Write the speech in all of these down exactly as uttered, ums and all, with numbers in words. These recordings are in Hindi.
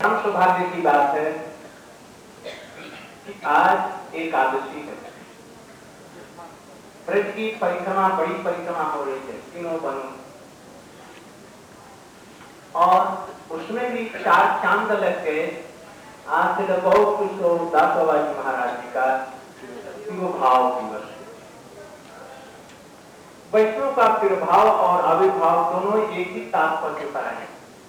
हम सौभाग्य की बात है कि आज एकादशी है। ब्रज की परिक्रमा, बड़ी परिक्रमा हो रही है तीनों बनों, और उसमें भी चार चांद लग गए। आज से बहुत खुश हो दासोबाजी महाराज जी का तिरुभाव दिवस। वैष्णव का तिरुभाव और आविर्भाव दोनों एक ही तात्पर्य पर है।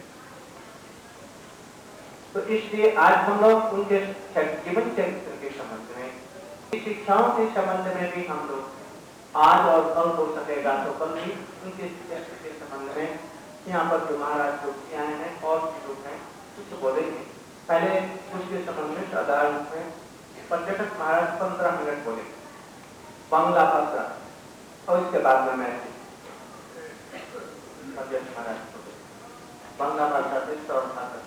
तो इसलिए आज हम लोग उनके जीवन चरित्र के संबंध में, शिक्षाओं के संबंध में भी हम लोग आज और कल हो सकेगा तो कल भी उनके चरित्र के संबंध में यहाँ पर जो महाराज लोग आए हैं और भी लोग हैं कुछ बोलेंगे। पहले उसके संबंध में साधारण में पर्यटक महाराज पंद्रह मिनट बोले बांग्ला भाषा, और इसके बाद में मैं पर्यटक महाराज बोले बांग्ला भाषा से चौथा तक।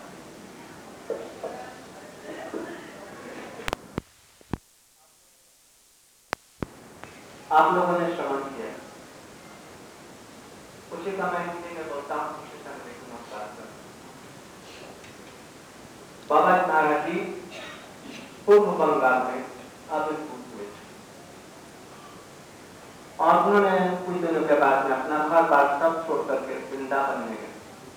आप लोगों ने श्रवण किया, उसी का मैं हिंदी में बोलता हूँ। बाबा महाराज जी पूर्व बंगाल में आविर्भूत हुए और उन्होंने कुछ दिनों के बाद में अपना घर बार सब छोड़ करके वृंदावन में गए।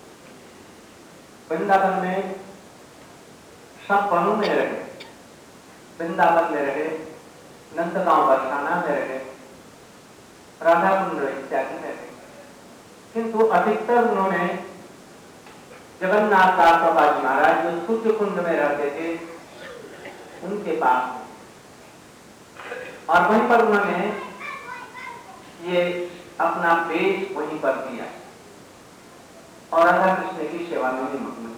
वृंदावन में सब वनों में रहे, वृंदावन में रहे, नंदगांव बरसाना में रहे, राधा कुंड इत्यादि में रहे, किंतु अधिकतर उन्होंने जगन्नाथ दास बाबाजी महाराज जो सूर्य कुंड में रहते थे उनके पास, और वहीं पर उन्होंने ये अपना वेश वहीं पर दिया और राधा कृष्ण की सेवा में निमग्न।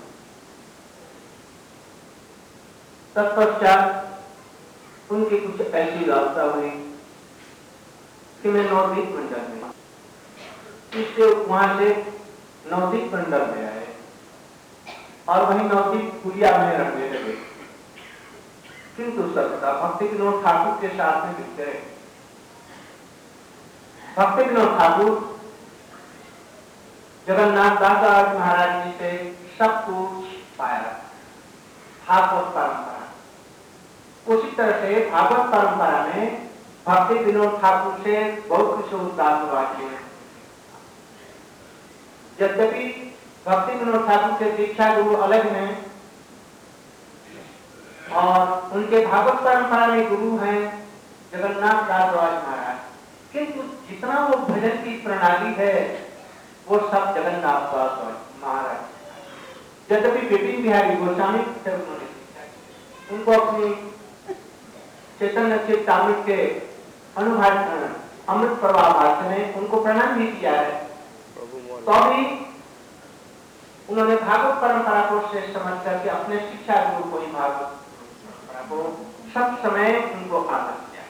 तत्पश्चात उनकी कुछ ऐसी अवस्था हुई कि मैं नवदीप मंडल में, इसलिए वहां से नवदीप मंडल में आए और वहीं नवदीप कुलिया में रहने लगे। किंतु सर्वदा भक्ति विनोद ठाकुर के साथ में मिलते रहे। भक्ति विनोद ठाकुर जगन्नाथ दास महाराज जी से सब कुछ पाया, भागवत परंपरा। उसी तरह से भागवत परंपरा में भक्ति विनोद ठाकुर से बहुत कुछ उदास हुए। यद्यपि भक्ति विनोद ठाकुर के दीक्षा गुरु अलग हैं और उनके भागवत परंपरा में गुरु हैं जगन्नाथ दास महाराज, किंतु जितना वो भजन की प्रणाली है वो सब जगन्नाथ दास महाराज। यद्यपि विपिन बिहारी गोस्वामी से उन्होंने उनको अपनी चैतन्य चेतामृत के अनुभाषण अमृत प्रवाह भाष्य में उनको प्रणाम भी किया है। तो अभी उन्होंने भागवत परंपरा को श्रेष्ठ समझ करके अपने शिक्षा गुरु को ही भागवत परंपरा को सब समय उनको आदर किया।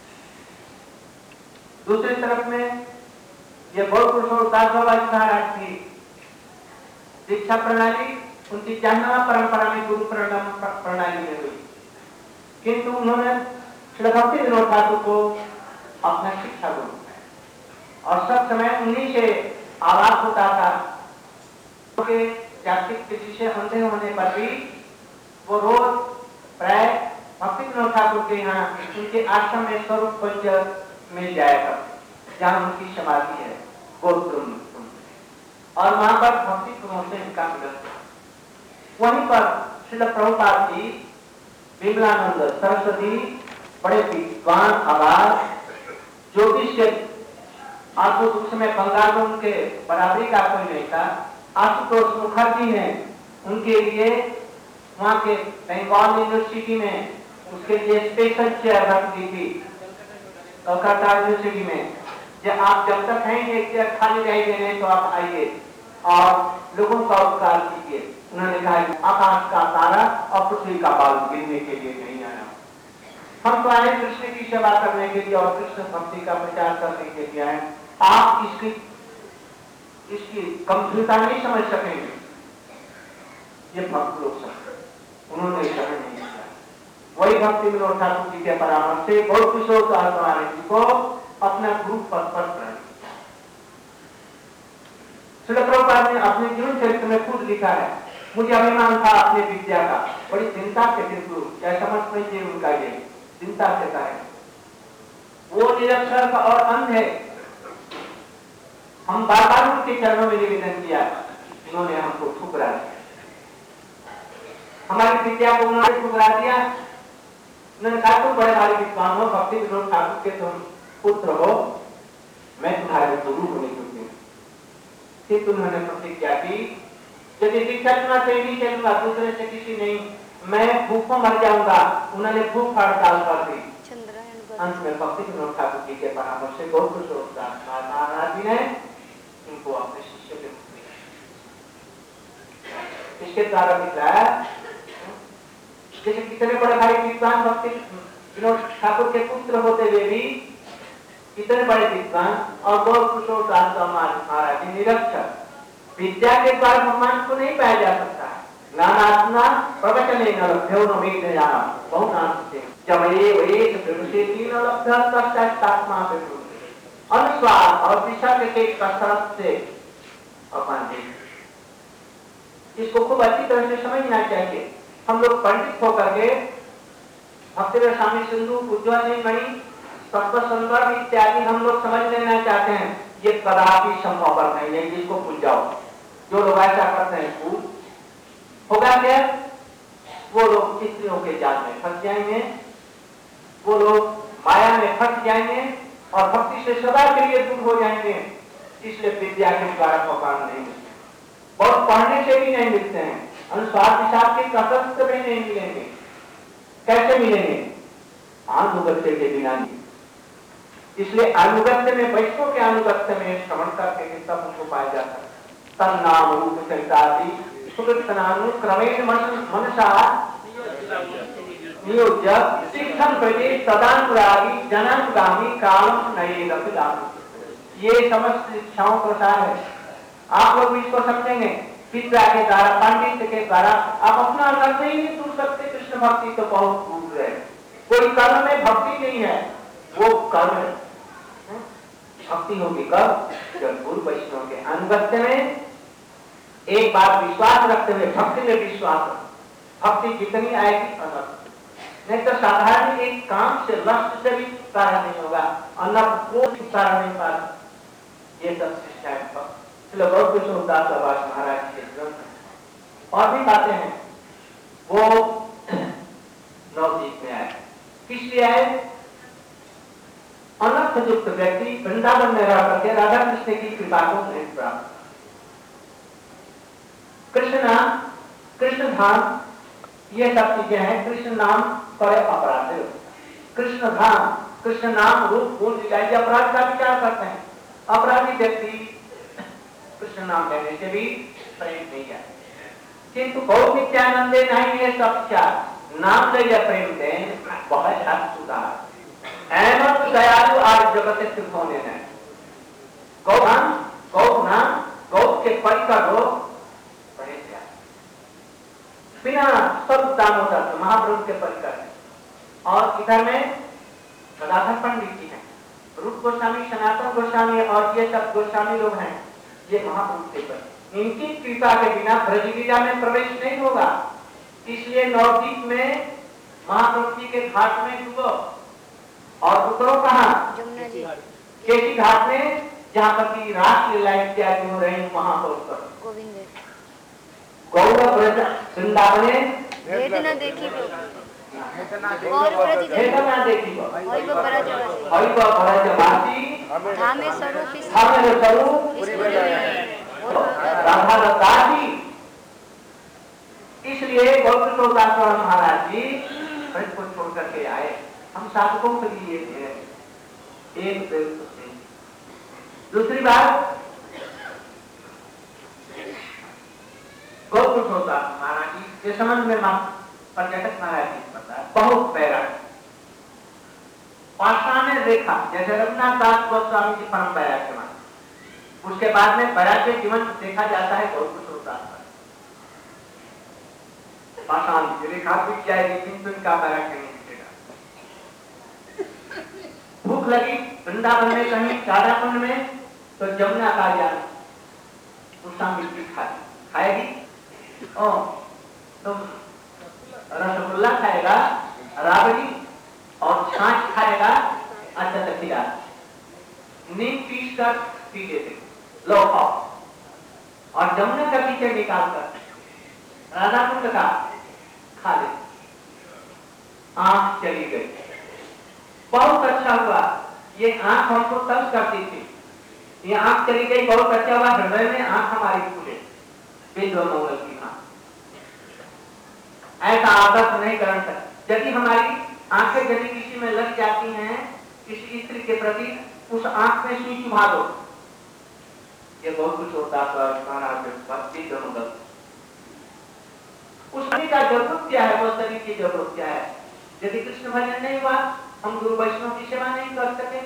दूसरी तरफ में ये बहुत पुरुषों दास बाबाजी महाराज की दीक्षा प्रणाली उनकी जानना परंपरा में गुरु प्रणाली में हुई, किंतु उन्होंने श्री भक्ति विनोद ठाकुर को अपना शिक्षा गुरु और सब समय उन्हीं से आवाज होता था। के जातिक किसी से अंधे होने पर भी वो रोज प्राय भक्ति विनोद ठाकुर के यहाँ उनके आश्रम में स्वरूप पंच में जाया करते, जहाँ उनकी समाधि है गोत्रुम, और वहां पर भक्ति विनोद से इनका मिलन। वहीं पर श्रील प्रभुपाद जी, विमलानंद सरस्वती, बड़े विद्वान आवाज ज्योतिष अद्भुत, उस समय बंगाल में उनके बराबरी का कोई नहीं था। आशुतोष मुखर्जी हैं, उनके लिए वहाँ के बंगाल यूनिवर्सिटी में उसके लिए स्पेशल चेयर रख दी थी कलकत्ता यूनिवर्सिटी में। जब आप जब तक हैं एक चेयर खाली रहेंगे तो आप आइए और लोगों का उपकार कीजिए। उन्होंने कहा कि आकाश का तारा और पृथ्वी का बाल गिरने के लिए नहीं आया, हम तो आए कृष्ण की सेवा करने के लिए और कृष्ण भक्ति का प्रचार करने के लिए आए। आप इसकी इसकी गंभीरता नहीं समझ सकेंगे, ये भक्त लोग समझ, उन्होंने समझ नहीं किया। वही भक्ति विनोद ठाकुर जी के परामर्श से बहुत किशोर दास महाराज जी को अपना गुरु पद पर ग्रहण किया। श्रील प्रभुपाद ने अपने जीवन चरित्र में खुद लिखा लिखा है, मुझे अभिमान था अपने विद्या का, बड़ी चिंता से गुरु क्या समझ नहीं उनका, ये चिंता से था। वो निरक्षर और अंध है, हम बार बार उनके चरणों में निवेदन किया, उन्होंने हमको ठुकरा दिया, हमारी विद्या को उन्होंने ठुकरा दिया। उन्होंने कहा तुम बड़े भारी विद्वान हो, भक्ति विनोद ठाकुर के तुम पुत्र हो, मैं तुम्हारे गुरु होने योग्य हूं। फिर उन्होंने प्रतिज्ञा की यदि दीक्षा चुना से नहीं चलूंगा, दूसरे से किसी नहीं, मैं भूखों मर जाऊंगा। उन्होंने भूख हड़ताल कर दी। अंत में भक्ति विनोद ठाकुर जी के परामर्श से गौर किशोर दास महाराज जी ने इनको अपने शिष्य के रूप में, इसके द्वारा दिखलाया जैसे कितने बड़े भाई विद्वान भक्ति विनोद ठाकुर के पुत्र होते हुए भी कितने बड़े विद्वान, और गौर किशोर दास महाराज जी निरक्षर, विद्या के द्वारा भगवान को नहीं पाया जा सकता है। ज्ञानात्मा प्रवचन न लभ्यो न वेद जाना बहुत नाम जब ये वेद प्रवृत्ति तीन लभ्य तत्तात्मा पे अनुस्वार और दिशा के कसरत से अपन देख, इसको खूब अच्छी तरह से समझना चाहिए। हम लोग पंडित होकर के भक्ति स्वामी सिंधु उज्ज्वल मणि सत्व संदर्भ इत्यादि हम लोग समझ लेना चाहते हैं, ये कदापि संभव नहीं है। जिसको भूल जाओ, जो लोग ऐसा करते हैं भूल होगा क्या, वो लोग स्त्रियों के जाल में फंस जाएंगे, वो लोग माया में फंस जाएंगे और भक्ति से सदा के लिए दूर हो जाएंगे। इसलिए विद्या के द्वारा भगवान नहीं मिलते, बहुत पढ़ने से भी नहीं मिलते हैं, अनुस्वार विचार के कसरत से भी नहीं मिलेंगे। कैसे मिलेंगे? अनुगत्य के बिना नहीं। इसलिए अनुगत्य में, वैष्णव के अनुगत्य में श्रवण करके तब उनको पाया जाता है। तन नाम रूप संतादि सुकृतनानु क्रमेण मनसा नियोज्य शिक्षण प्रदेश तदानुरागी जनानुगामी कालम नये रखिलामी। ये समस्त शिक्षाओं का सार है। आप लोग भी इसको समझेंगे। विद्या के द्वारा, पांडित्य के द्वारा आप अपना अर्थ ही नहीं ढूंढ सकते। कृष्ण भक्ति तो बहुत दूर है। कोई कर्म में भक्ति नहीं है, वो कर्म है। भक्ति होगी कब? जब गुरु वैष्णव के अनुगत्य में एक बात विश्वास रखते हुए, भक्ति में विश्वास, भक्ति जितनी आएगी अनर्थ, नहीं तो साधारण एक काम से, लक्ष्य से भी छुटकारा नहीं होगा, अनर्थ को छुटकारा नहीं पा। ये सब शिक्षा है। गौर किशोर दास महाराज के ग्रंथ और भी बातें हैं, वो नवदीप में आए। किस लिए आए? अनर्थ युक्त व्यक्ति वृंदावन में रह करके राधा कृष्ण की कृपा को नहीं प्राप्त। कृष्ण नाम, कृष्ण धाम, ये सब चीजें हैं। कृष्ण नाम पर अपराध, कृष्ण धाम, कृष्ण नाम रूप गुण दिखाई अपराध का विचार करते हैं। अपराधी व्यक्ति कृष्ण नाम लेने से भी प्रेम नहीं है। किंतु बहुत नित्यानंदे नहीं है सब क्या नाम ले या प्रेम दे बहुत सुधार अहमद दयालु आज जगत से सिद्ध होने हैं। गौधाम गौना गौ के परिकर लोग बड़े बिना सब दामोदर महाप्रभु के परिकर है। और इधर में गदाधर पंडित जी हैं, रूप गोस्वामी, सनातन गोस्वामी और ये सब गोस्वामी लोग हैं, ये महापुरुष के पर। इनकी कृपा के बिना ब्रजलीला में प्रवेश नहीं होगा। इसलिए नवदीप में महाप्रभु जी के घाट में डूबो और उतरो कहाँ? केसी घाट में, जहाँ पर की रासलीला इत्यादि हो रही, वहां पर उतरो। गौरव ब्रज वृंदावने वेदना देखी और ब्रज वेदना देखी हरि व ब्रजवासी धामे स्वरूप धामे स्वरूप राधा रतासी। इसलिए गौर किशोर दास महाराज जी ब्रज को छोड़ करके आए। हम साधकों के लिए एक दूसरी बात, गौर किशोर दास महाराज जी के संबंध में पर्यटक महाराज जी बताया बहुत पैरा पाषाण रेखा, जैसे रघुनाथ दास गोस्वामी जी परम पैरा के मान, उसके बाद में पैरा के जीवन देखा जाता है गौर किशोर दास पर। पाषाण रेखा बीत जाएगी किंतु इनका पैरा के नहीं दिखेगा। भूख लगी वृंदावन में कहीं चारा कुंड में, तो जमुना का ज्ञान उसका मिट्टी खाएगी, ओ तुम रसगुल्ला खाएगा, राबड़ी और छाछ खाएगा, अच्छा तो खिला नीम पीस कर पी लेते, लो खाओ। और जमुना का पीछे निकाल कर राधा कुंड का खा ले। आंख चली गई, बहुत अच्छा हुआ। ये आंख हमको तंग करती थी, ये आंख चली गई, बहुत अच्छा हुआ। हृदय में आंख हमारी खुले, बिंदु मंगल की आंख। ऐसा आदत नहीं करना चाहिए। यदि हमारी आंखें यदि किसी में लग जाती हैं, किसी स्त्री के प्रति, उस आंख में सुई चुभा दो। ये बहुत कुछ होता है महाराज। उस शरीर का जरूरत क्या है, वो शरीर की जरूरत क्या है। यदि कृष्ण भजन नहीं हुआ, हम गुरु वैष्णव की सेवा नहीं कर सके,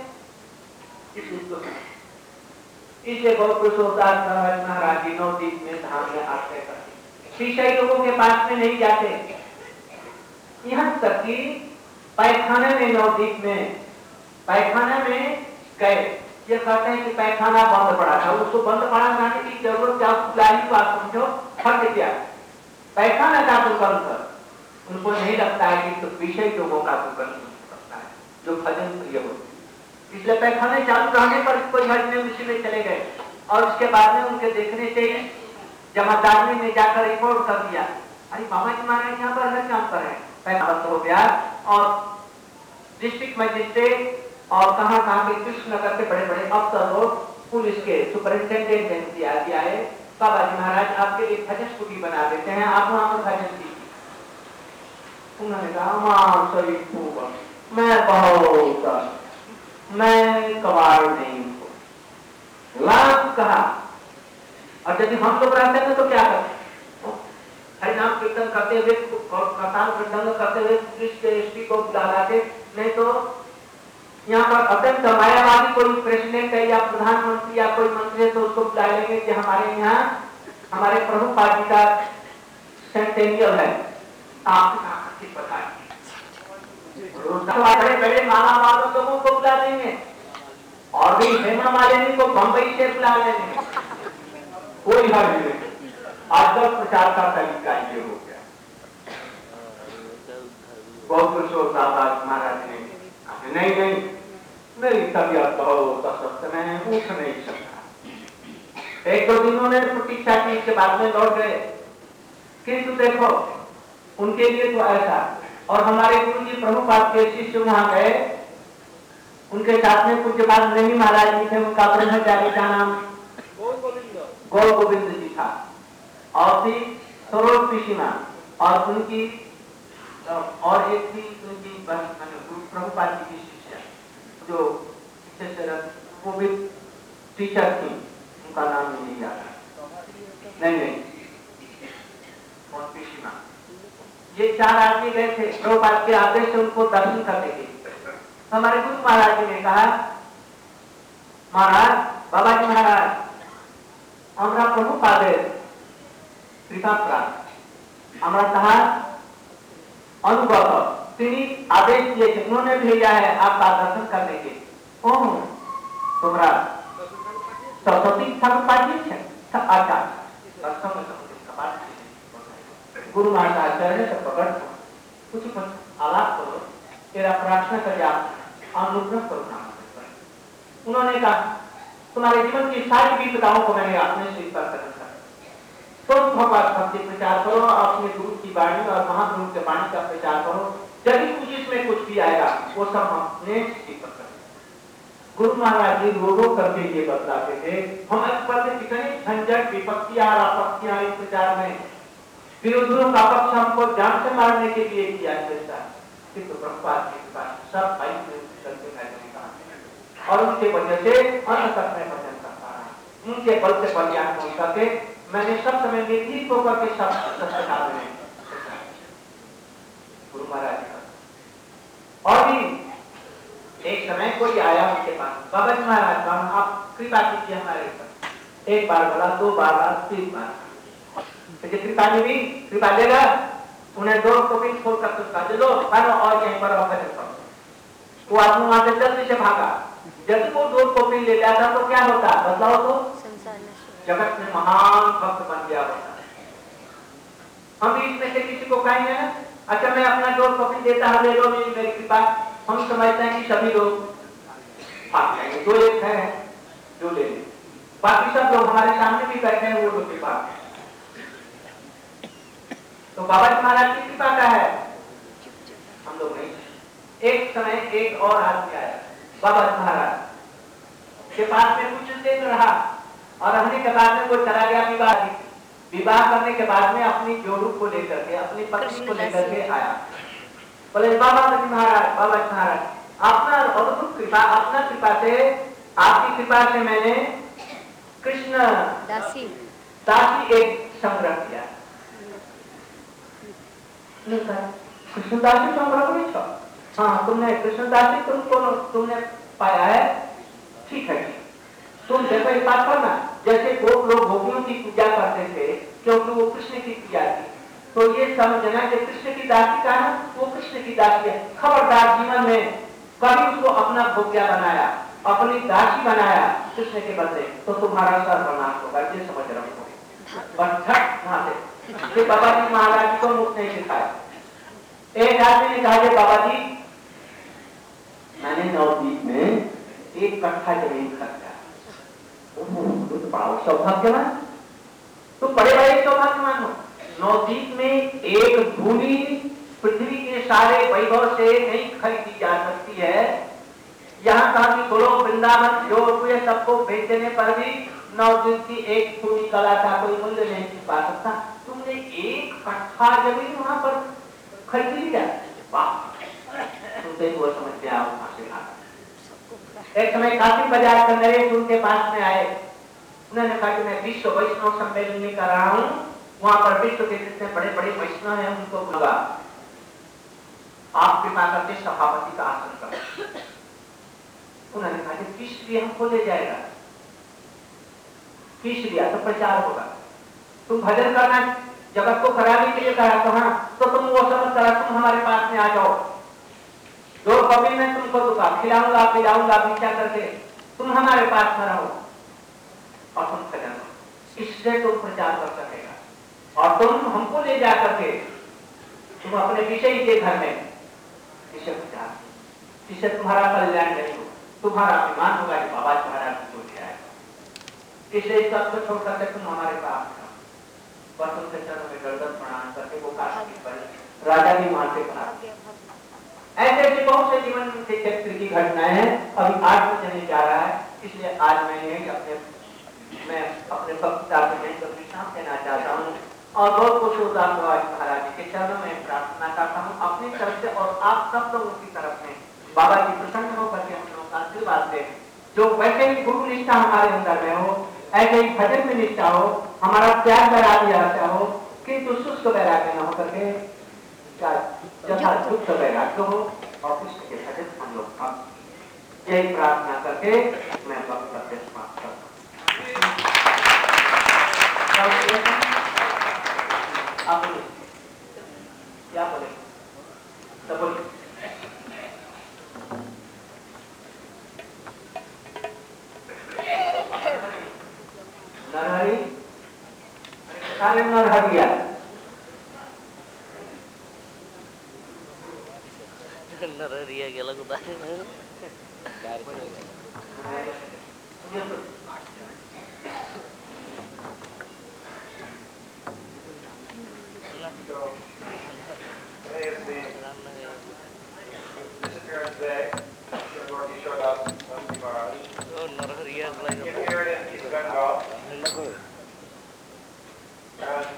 इसलिए बहुत कुछ होता है। महाराज जी नवदीप में धाम में आश्रय करते, शीशई लोगों के पास में नहीं जाते। यहाँ तक कि पैखाने में, नवदीप में पैखाना में गए, ये कहते हैं कि पैखाना बंद पड़ा था, उसको बंद पड़ा जाने की जरूरत क्या, खुलाई बात समझो, फट गया पैखाना का तो कर्म कर। उनको नहीं लगता है कि तो विषय लोगों का तो कर्म करता है जो भजन प्रिय हो। इसलिए पैखाने चालू रहने पर कोई भजन उसी में चले गए, और उसके बाद में उनके देखने से जमादारी में जाकर रिपोर्ट कर दिया, अरे बाबा जी महाराज यहाँ पर अलग काम कर रहे हैं। पैखाना हो गया, और डिस्ट्रिक्ट मजिस्ट्रेट और कहां कहां के कृष्णनगर के बड़े बड़े अफसर लोग, पुलिस के सुपरिंटेंडेंट दिया दिया है, बाबा जी महाराज आपके लिए भजन स्कूटी बना देते हैं, आप वहां पर भजन कीजिए। उन्होंने कहा मां सही होगा, मैं बहुत मैं कबाड़ नहीं हूं, लाभ कहा। और यदि हम लोग रहते हैं तो क्या करते, हरि नाम कीर्तन करते हुए, कथान प्रसंग करते हुए पुलिस के एसपी को बुला लाते, नहीं तो यहाँ पर अत्यंत मायावादी कोई प्रेसिडेंट है या प्रधानमंत्री या कोई मंत्री है तो उसको बुला लेंगे कि हमारे यहाँ हमारे प्रमुख पार्टी का सेंटेनियल है, आप बड़े बड़े माला वालों लोगों को बुला देंगे, और भी हेमा मालिनी को बंबई से बुला लेंगे, कोई हर्ज नहीं। आजकल प्रचार का तरीका ये हो गया। बहुत कुछ होता था महाराज ने, नहीं नहीं मेरी तबीयत बहुत अस्वस्थ, मैं उठ नहीं सकता। एक दो दिनों ने प्रतीक्षा की, इसके बाद में लौट गए। किंतु देखो उनके लिए तो ऐसा, और हमारे गुरु जी प्रभुपाद के शिष्य वहां गए, उनके साथ में कुछ बाद नहीं महाराज जी थे, उनका ब्रह्मचारी का नाम गौर गोविंद जी था, और थी सरोज पिशीमा, और उनकी और एक थी उनकी प्रभुपाद जी की शिष्या जो वो भी टीचर थी, उनका नाम नहीं याद है, नहीं नहीं और पिशीमा। ये चार आदमी गए थे प्रभुपाद के आदेश से उनको दर्शन करने के लिए। हमारे गुरु महाराज जी ने कहा, महाराज बाबा जी महाराज हमरा प्रभुपाद कृपा प्राप्त, हमरा कहा अनुगत তিনি आदेश दिए थे, उन्होंने भेजा है आपका दर्शन करने के। ओह तुम्हारा सरस्वती ठाकुर पाजी है, अच्छा गुरु महाराज चरण से पकड़ कुछ आलाप करो, तेरा प्रार्थना कर जा, अनुग्रह करो नाम। उन्होंने कहा तुम्हारे जीवन की सारी विपदाओं को मैंने अपने सिर पर कर रखा, तुम भगवत भक्ति प्रचार करो, अपने गुरु की वाणी और महागुरु के वाणी का प्रचार करो, यदि कुछ इसमें कुछ भी आएगा वो सब हमने सीख कर। गुरु महाराज जी रो रो करके ये बतलाते थे, हम इस पर से कितनी झंझट विपत्तियां और आपत्तियां इस प्रचार में, विरोधियों का पक्ष हमको जान से मारने के लिए किया जाता है, किंतु प्रभुपाद जी के पास सब भाई करके मैंने कहा, और उनके वजह से अंत तक मैं भजन करता रहा, उनके बल से बलियान हो सके, मैंने सब समय निर्भीक होकर के सब सत्य का गुरु महाराज का। और भी एक समय कोई आया उनके पास, बाबा जी महाराज आप कृपा कीजिए हमारे ऊपर। एक बार बोला, दो बार बोला, तीन बार, तो कृपा ने भी कृपा देगा, उन्हें दो को भी छोड़कर उसका चलो मानो और यहीं पर भजन करो। वो आदमी वहां से जल्दी से भागा, यदि वो दो कॉपी ले जाता तो क्या होता बदलाव, तो जगत में महान भक्त बन गया होता। हम भी इसमें से किसी को कहेंगे ना, अच्छा मैं अपना जो पकड़ देता हूँ ले लो मेरी मेरी कृपा, हम समझते हैं कि सभी लोग भाग जाएंगे, दो एक है जो ले लें, बाकी सब लोग हमारे सामने भी बैठे हैं वो लोग कृपा। तो बाबा जी महाराज की कृपा का है, हम लोग नहीं। एक समय एक और आदमी आया बाबा जी महाराज के पास में कुछ दिन रहा और रहने के बाद में वो चला गया विवाह विवाह करने के बाद में अपनी जोड़ू को लेकर के अपनी पत्नी को लेकर के आया। बोले बाबा जी महाराज बाबा जी महाराज अपना अद्भुत कृपा, अपना कृपा से आपकी कृपा से मैंने कृष्ण दासी दासी एक संग्रह किया। कृष्णदासी संग्रह नहीं था, हाँ तुमने कृष्णदासी तुमको तुमने पाया है, ठीक है। तुम देखो एक बात करना, जैसे वो लोग गोपियों की पूजा करते थे क्योंकि वो कृष्ण की पूजा थी, तो ये समझना कि कृष्ण की दासी का है वो कृष्ण की दासी है। खबरदार जीवन में कभी उसको अपना भोग्या बनाया, अपनी दासी बनाया कृष्ण के बदले, तो तुम्हारा सर्वनाश होगा, ये समझ रहा हूँ। बस झट वहां से बाबा जी महाराज को मुख नहीं दिखाया। एक आदमी ने कहा बाबा जी मैंने नवदीप में एक कट्ठा जमीन खरीदा, तो बड़ा सौभाग्यवान, तो बड़े बड़े सौभाग्यवान हो। नवदीप में एक भूमि पृथ्वी के सारे वैभव से नहीं खरीदी जा सकती है, यहाँ तक कि गोलोक वृंदावन जो हुए सबको बेच देने पर भी नवदीप की एक भूमि कला का कोई मूल्य नहीं पा सकता। तुमने एक कट्ठा जमीन वहां पर खरीद लिया, वाह सुनते ही वो समझ गया वहां से भागा। एक समय काफी बाजार का नरेश उनके पास में आए, उन्होंने कहा कि मैं विश्व वैष्णव सम्मेलन में कर रहा हूँ, वहां पर विश्व के जितने बड़े बड़े वैष्णव हैं उनको बुला, आप कृपा करके सभापति का आसन करो। उन्होंने कहा कि किस लिए हमको ले जाएगा, किस लिया तो प्रचार होगा, तुम भजन करना जगत को कराने के लिए कहा, तो हाँ तो तुम वो समझ करा तुम हमारे पास में आ जाओ, जो कभी मैं तुमको दूंगा खिलाऊंगा पिलाऊंगा भिक्षा करके, तुम हमारे पास में रहो और तुम भजन करो, इससे तुम प्रचार कर सकेगा और तुम हमको ले जा करके तुम अपने विषय के घर में इसे प्रचार, इससे तुम्हारा कल्याण नहीं हो, तुम्हारा अभिमान होगा कि बाबा तुम्हारा जो दिया है, इसलिए सब कुछ छोड़ करके तुम हमारे पास पर तुमसे चरणों में गर्दन प्रणाम करके वो काशी पर राजा भी वहां से कहा। ऐसे ऐसे बहुत से जीवन के चरित्र की घटनाएं हैं, अभी आज मुझे नहीं जा रहा है, इसलिए आज मैं यही अपने मैं अपने वक्ता से विश्राम देना चाहता हूँ और बहुत कुछ उदास महाराज जी के चरणों में प्रार्थना करता हूँ अपनी तरफ से और आप सब लोगों की तरफ में बाबा जी प्रसन्न होकर के हम लोगों का आशीर्वाद दें, जो वैसे ही गुरु निष्ठा हमारे अंदर में हो, ऐसे ही भजन में निष्ठा हो, हमारा त्याग वैराग्य रहता हो, किंतु शुष्क वैराग्य न होकर के जथा शुष्क वैराग्य हो और कृष्ण के भजन हम लोग हम यही प्रार्थना करके मैं वक्तव्य समाप्त करता हूँ। आप बोले क्या बोले सब बोले नरहरि सारे नरहरिया नरहरिया गेला कुठं disappearance day. Dorothy showed up. नरहरिया He appeared in East Bengal.